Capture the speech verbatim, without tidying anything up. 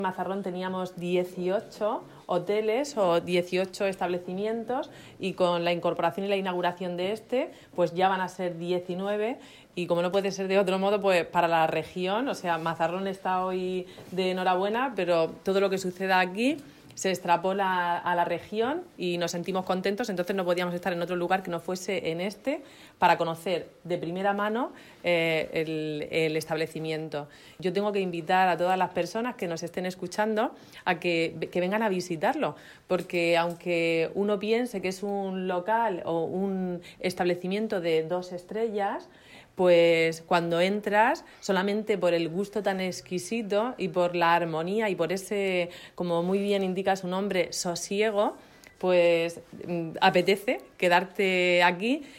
En Mazarrón teníamos dieciocho hoteles o dieciocho establecimientos y con la incorporación y la inauguración de este, pues ya van a ser diecinueve y como no puede ser de otro modo, pues para la región, o sea, Mazarrón está hoy de enhorabuena, pero todo lo que suceda aquí se extrapola a la región y nos sentimos contentos, entonces no podíamos estar en otro lugar que no fuese en este para conocer de primera mano eh, el, el establecimiento. Yo tengo que invitar a todas las personas que nos estén escuchando a que, que vengan a visitarlo, porque aunque uno piense que es un local o un establecimiento de dos estrellas, pues cuando entras, solamente por el gusto tan exquisito y por la armonía y por ese, como muy bien indica su nombre, sosiego, pues apetece quedarte aquí